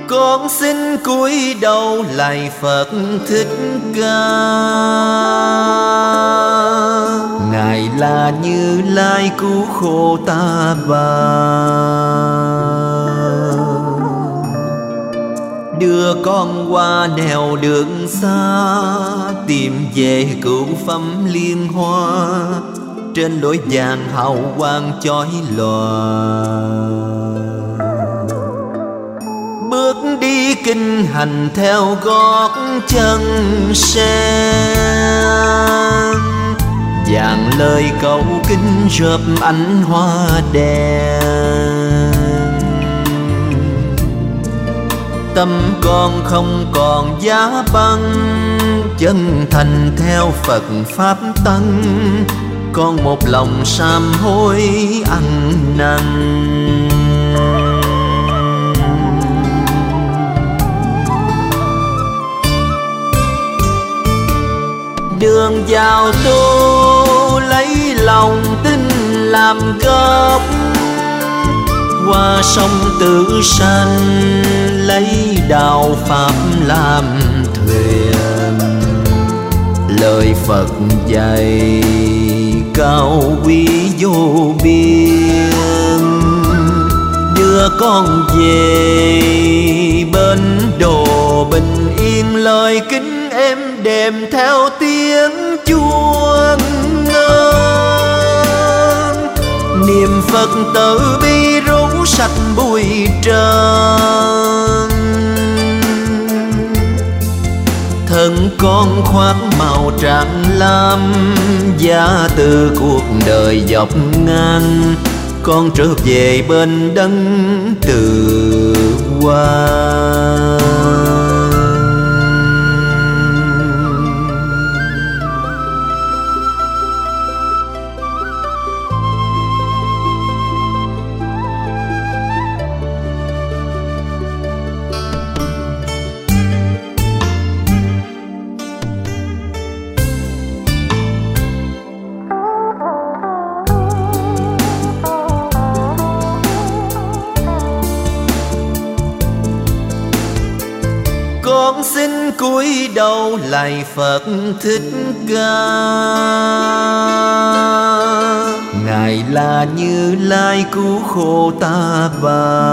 Con xin cúi đầu lạy Phật Thích Ca. Ngài là Như Lai cứu khổ ta bà, đưa con qua nẻo đường xa, tìm về cửu phẩm liên hoa, trên lối vàng hào quang chói lòa. Bước đi kinh hành theo gót chân sen, vàng lời cầu kinh rợp ánh hoa đèn. Tâm con không còn giá băng, chân thành theo Phật Pháp Tăng. Con một lòng sám hối ăn năn. Đường vào tu lấy lòng tin làm gốc, qua sông Tử Sanh lấy đạo Pháp làm thuyền. Lời Phật dạy cao quý vô biên, đưa con về bên đồ bình yên. Lời kính êm đềm theo tiếng chuông ngân, niệm Phật từ bi rũ sạch bụi trần. Thân con khoác màu trắng lam, giá từ cuộc đời dọc ngang. Con trở về bên đấng từ hoa. Con xin cúi đầu lạy Phật Thích Ca. Ngài là Như Lai cứu khổ ta bà,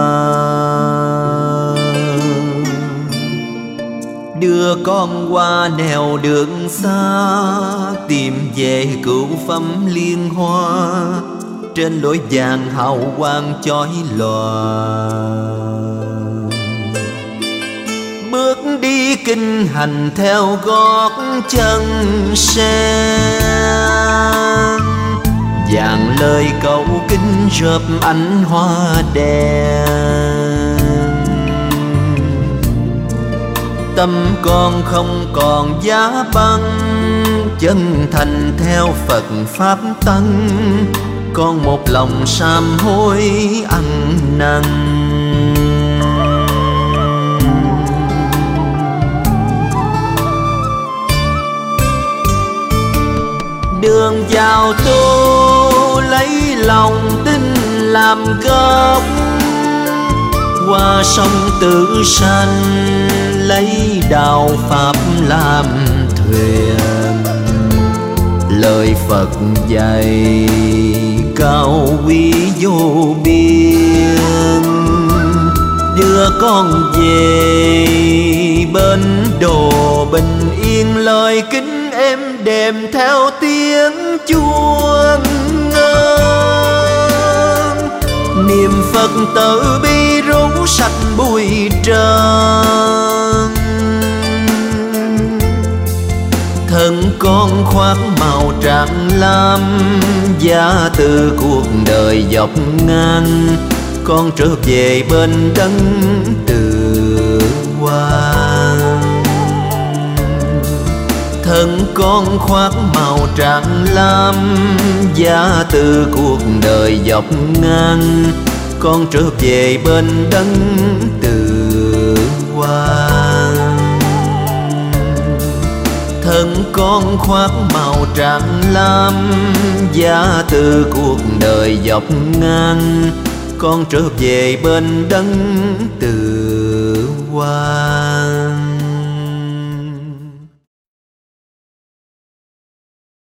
đưa con qua nẻo đường xa, tìm về cửu phẩm liên hoa, trên lối vàng hào quang chói lòa. Bước đi kinh hành theo gót chân sen, vàng lời cầu kinh rợp ánh hoa đèn. Tâm con không còn giá băng, chân thành theo Phật Pháp Tăng. Con một lòng sám hối ăn năn. Đường vào tu lấy lòng tin làm gốc, qua sông Tử Sanh lấy đạo Pháp làm thuyền. Lời Phật dạy cao quý vô biên, đưa con về bên đồ bình yên. Lời kính êm đềm theo tiếng chuông ngân, niệm Phật từ bi rũ sạch bụi trần. Thân con khoác màu trắng lam, giá từ cuộc đời dọc ngang. Con trở về bên đấng từ hoa. Thân con khoác màu trắng lam, giá từ cuộc đời dọc ngang. Con trở về bên đấng từ hoa. Thân con khoác màu trắng lam, giá từ cuộc đời dọc ngang. Con trở về bên đấng từ hoa.